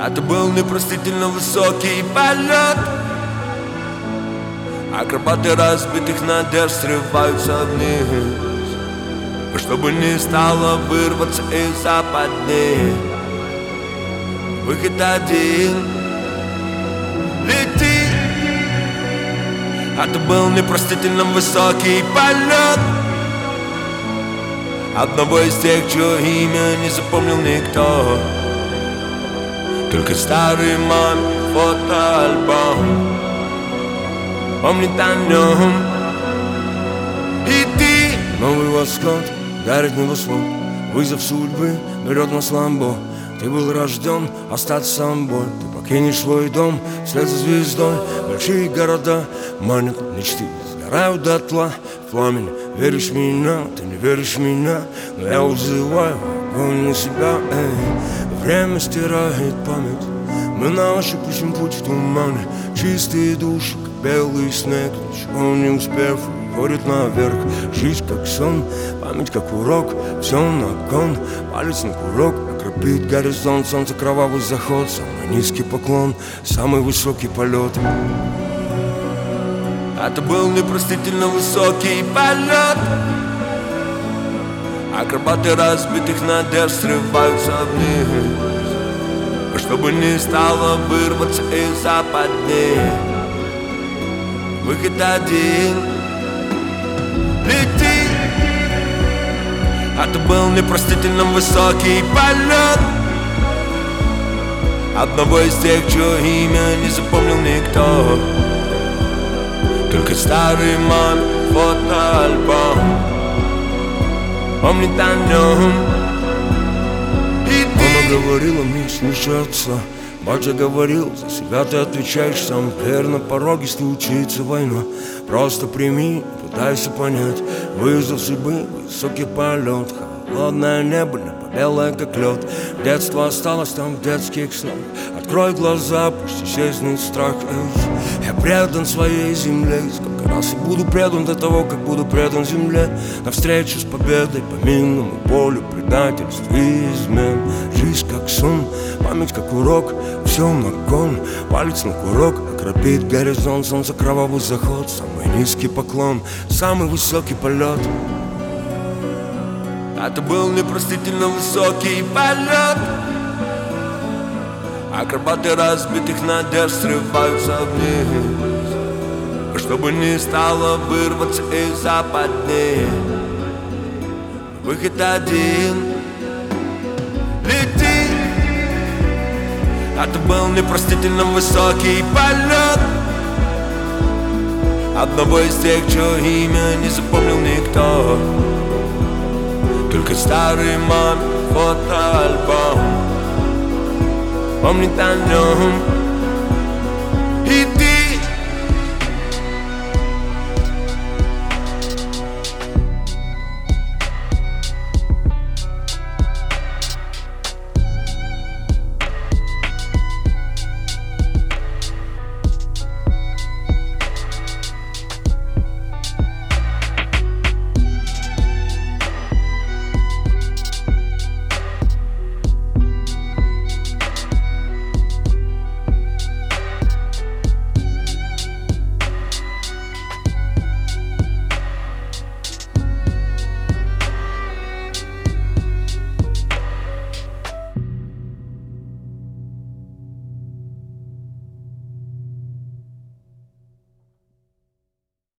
Это был непростительно высокий полет. Акробаты разбитых надежд срываются вниз, чтобы не стало вырваться из западни. Выход один — лети. Это был непростительно высокий полет одного из тех, чье имя не запомнил никто, только старый мамин фотоальбом помнит о нем. И ты. Новый восход, дарит небосвод, вызов судьбы берет на слабо. Ты был рожден остаться собой. Ты покинешь свой дом вслед за звездой. Большие города манят мечты, сгорают дотла в пламени. Веришь в меня, ты не веришь в меня, но я вызываю огонь на себя. Время стирает память, мы на ощупь ищем путь в тумане. Чистые души, как белый снег, ничего не успев, уходит наверх. Жизнь как сон, память как урок, все на кон, палец на курок. Окропит горизонт, солнце кровавый заход, самый низкий поклон, самый высокий полет. Это был непростительно высокий полет. Акробаты разбитых надежд срываются вниз, чтобы не стало вырваться из западни. Выход один — лети. Это был непростительно высокий полет одного из тех, чье имя не запомнил никто, только старый мамин фотоальбом помнит о нем. И ты. Мама говорила мне слушаться, батя говорил, за себя ты отвечаешь сам. Теперь на пороге случится война, просто прими, пытайся понять. Вызов судьбы, высокий полет, холодное небо, небо белое как лед. Детство осталось там в детских снах. Открой глаза, пусть исчезнет страх. Я предан своей земле, сколько раз я буду предан до того, как буду предан земле. Навстречу с победой по минному полю, предательств и измен. Жизнь как сон, память как урок, все на кон, палец на курок. Окропит горизонт, солнце кровавый заход, самый низкий поклон, самый высокий полет. Это был непростительно высокий полет. Акробаты разбитых надежд срываются вниз, чтобы не стало вырваться из западни. Выход один — лети. Это был непростительно высокий полет одного из тех, чье имя не запомнил никто, только старый мамин фотоальбом помнит о нем.